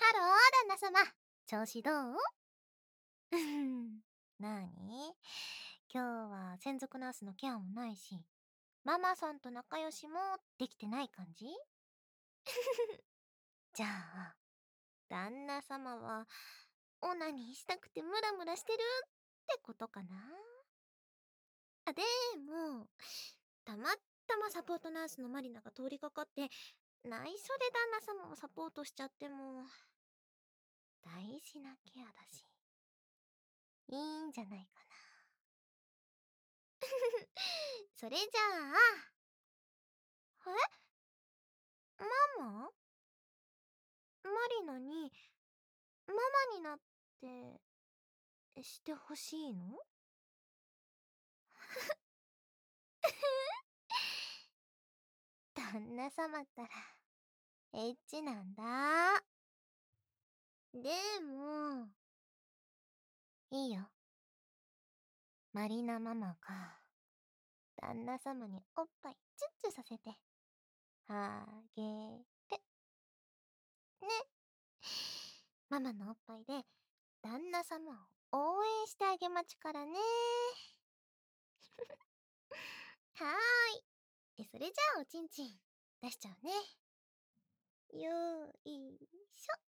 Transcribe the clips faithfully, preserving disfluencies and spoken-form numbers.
ハロー、旦那様。調子どう？うふん。なーに？今日は専属ナースのケアもないし、ママさんと仲良しもできてない感じ？じゃあ、旦那様は、オナニーしたくてムラムラしてるってことかな？あ、でも、たまたまサポートナースのマリナが通りかかって、内緒で旦那様をサポートしちゃっても、大事なケアだし、いいんじゃないかな。それじゃあ、え？ママ？マリナに、ママになって、してほしいの？旦那様ったら、エッチなんだ。でも、いいよ。マリナママが、旦那様におっぱいチュッチュさせて、あげる。ね。ママのおっぱいで、旦那様を応援してあげまちからね。はーい。え、それじゃあおちんちん、出しちゃうね。よーいしょ。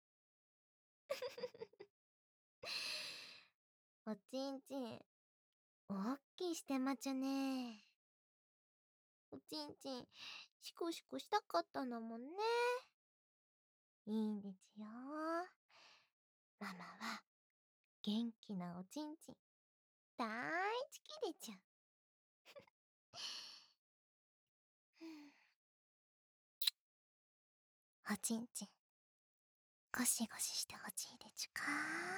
おちんちん、おっきいしてまちゅね。おちんちん、シコシコしたかったんだもんね。いいんですよ。ママは、元気なおちんちん、だい好きでちゅ。おちんちん、ゴシゴシしてほしいでちゅか？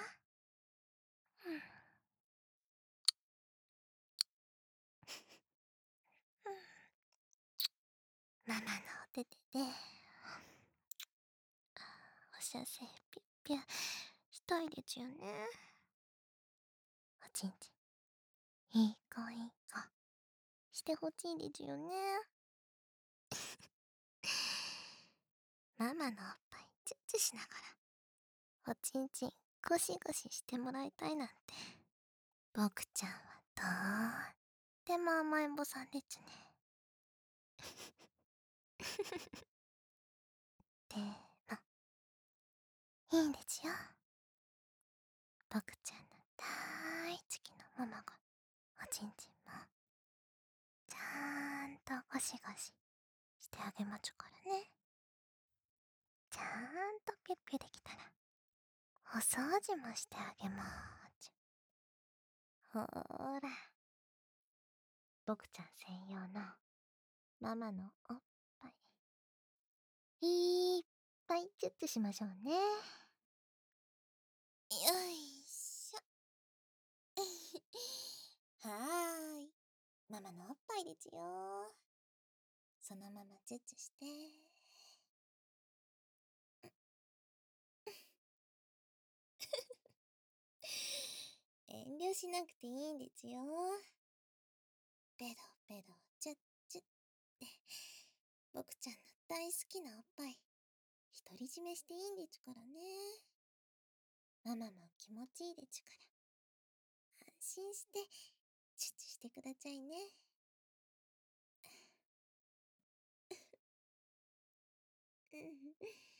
ママのお手手で、おしゃせピュッピュしたいでちゅよね。おちんちん、いい子いい子、してほしいでちゅよね。ママのおっぱいチュッチュしながら、おちんちんゴシゴシしてもらいたいなんて、僕ちゃんはとーっても甘えん坊さんでちゅね。でも、いいんでちゅよ。僕ちゃんのだーい好きなママが、おちんちんも、ちゃんとゴシゴシしてあげまちゅからね。ちゃんとピュッピュできたら、お掃除もしてあげまーちゅ。ほーら、僕ちゃん専用のママのおっぱい、いっぱいチュッチュしましょうね。よいしょ。はーい。ママのおっぱいでちゅよ。そのままチュッチュして。遠慮しなくていいんでちゅよ。ペロペロチュッチュって、僕ちゃんの大好きなおっぱい、独り占めしていいんでちゅからね。ママも気持ちいいでちゅから、安心して、チュッチュしてくだちゃいね。うん。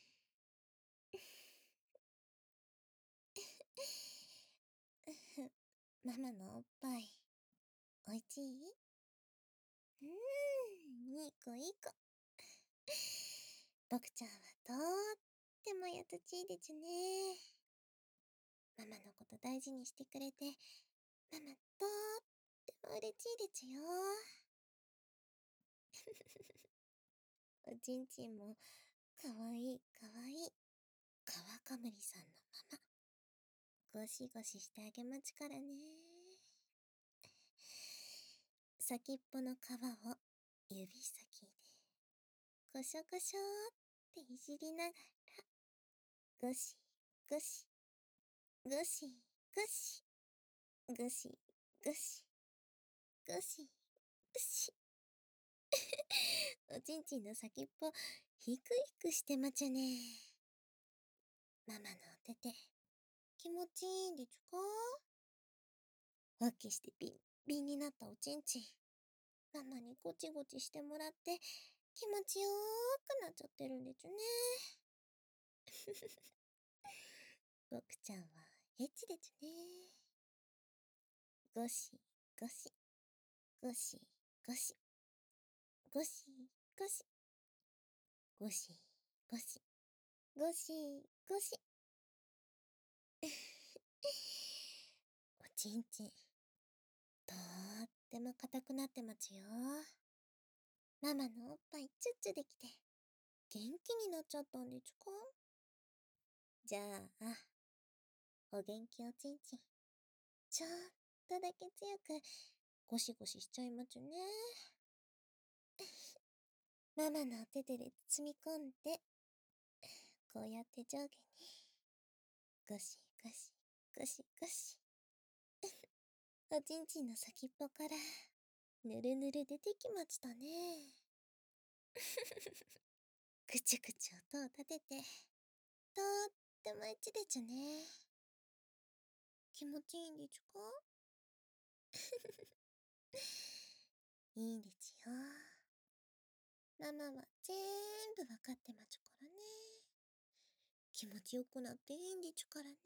ママのおっぱい、おいちい？うーん、いい子いい子。僕ちゃんはとーっても優しいでちゅね。ママのこと大事にしてくれて、ママとーっても嬉しいでちゅよ。おちんちんも、かわいいかわいい、川かむりさんのまま、ゴシゴシしてあげまちからね。先っぽの皮を指先で、ゴショゴショーっていじりながら、ゴシゴシ、ゴシゴシ、ゴシゴシ、ゴシゴシ。おちんちんの先っぽ、ひくひくしてまちゅね。 ママのお手手、気持ちいいんでちゅか？オッケーしてビンビンになったおちんちん、ママにゴチゴチしてもらって気持ちよーくなっちゃってるんでちゅね。僕ちゃんはエッチでちゅね。ゴシゴシ、ゴシゴシ、ゴシゴシ、ゴシゴシ、ゴシゴシ。おちんちん、とーっても硬くなってまちよ。ママのおっぱいチュッチュできて、元気になっちゃったんでちゅか？じゃあ、お元気おちんちん、ちょっとだけ強くゴシゴシしちゃいまちゅね。ママのお手手で包み込んで、こうやって上下に、ゴシゴシ、ゴシゴシ。おちんちんの先っぽから、ぬるぬる出てきましたね。くちゅくちゅ音を立てて、とってもエッチでちゅね。気持ちいいんでちゅか？いいんでちゅよ。ママはぜーんぶわかってまちゅからね。気持ちよくなっていいんでちゅからね。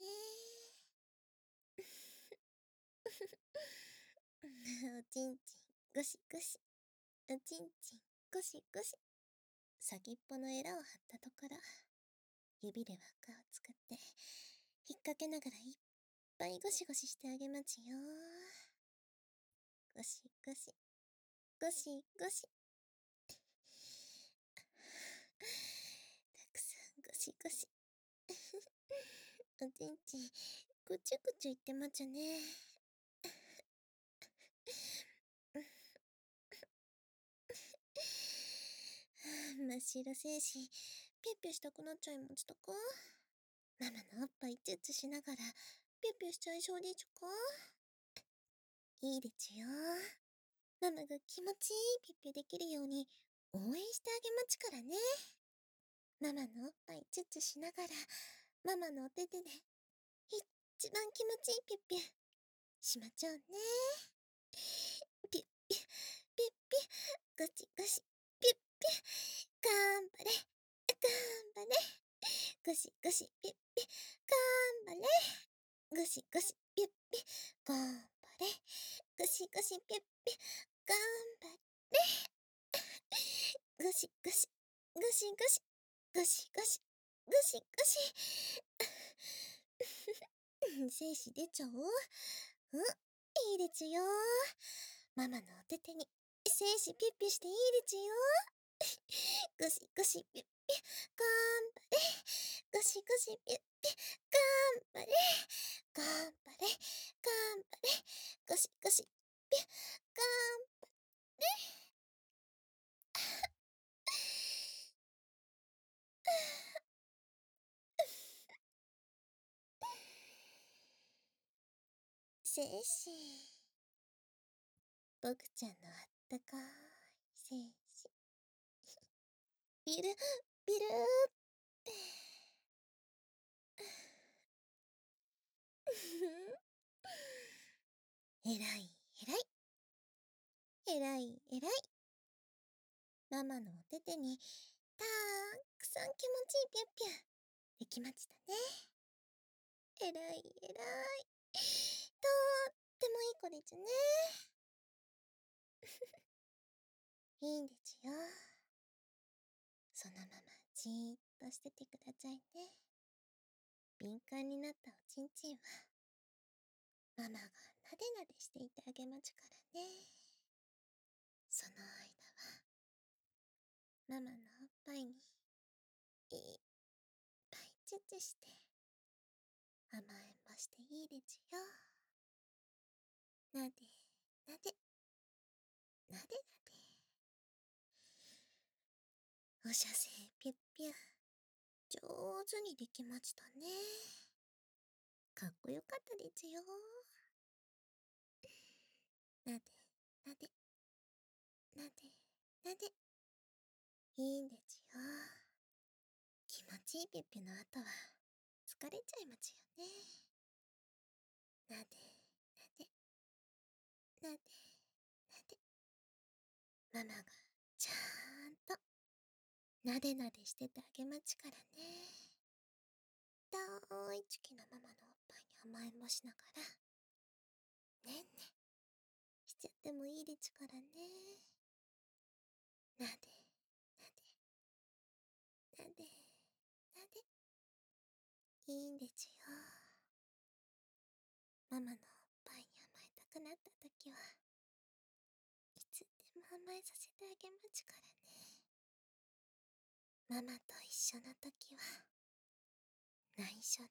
おちんちん、ゴシゴシ。おちんちん、ゴシゴシ。先っぽのエラを張ったところ、指で輪っかを作って、引っ掛けながらいっぱいゴシゴシしてあげまちよ。ゴシゴシ、ゴシゴシ。たくさんゴシゴシ。おちんちん、ぐちゅぐちゅいってまちゅね。真っ白精子、ピュッピュしたくなっちゃいましたか？ママのおっぱいチュッチュしながら、ピュッピュしちゃいそうでちゅか？いいでちゅよ。ママが気持ちいいピュッピュできるように応援してあげまちからね。ママのおっぱいチュッチュしながら、ママのお手手で一番気持ちいいピュッピュしまちょうね。ピュッピュ、ピュッピュ、ゴチゴシ、ピュッピュ、がんばれ、がんばれ、ゴシゴシ、ピュッピュ、がんばれ、ゴシゴシ、ピュッピュ、がんばれ、ゴシゴシ、ピュッピュ、がんばれ、ゴシゴシ、ゴシゴシ、ゴシゴシ、ゴシゴシ。精子出ちゃおう？うん、いいでちゅよ。ママのお手手に精子ピュッピュしていいでちゅよ。ゴシゴシピュッピュ、がんばれ。ゴシゴシピュッピュ、がんばれ。がんばれ、がんばれ。ゴシゴシピュッ、がんばれ。精子、僕ちゃんのあったかい精子、ビルビルーって。えらいえらい、えらいえらい。ママのお手手にたくさん気持ちいいピュッピュできましたね。えらいえらい。とってもいい子でちゅね。いいんでちゅよ。そのままじーっとしててくださいね。敏感になったおちんちんは、ママがなでなでしていてあげまちゅからね。その間は、ママのおっぱいにいっぱいチュッチュして甘えんぼしていいでちゅよ。なでなで、なでなで。おしゃせいピュッピュ、上手にできましたね。かっこよかったでちゅよ。なでなで、なでなで。いいんでちゅよ。気持ちいいピュッピュの後は疲れちゃいまちよね。なで、なで、なで、なで。ママがちゃんとなでなでしててあげまちからね。だいちきなママのおっぱいに甘えんぼしながら、ねんねしちゃってもいいでちゅからね。なで、なで、なで、なで。いいんでちゅよ。ママのおっぱいに甘えたくなったときは、いつでも甘えさせてあげまちからね。ママと一緒のときは、内緒で、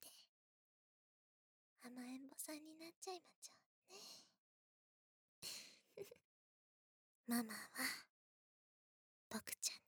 甘えんぼさんになっちゃいまちょうね。ママは、僕ちゃん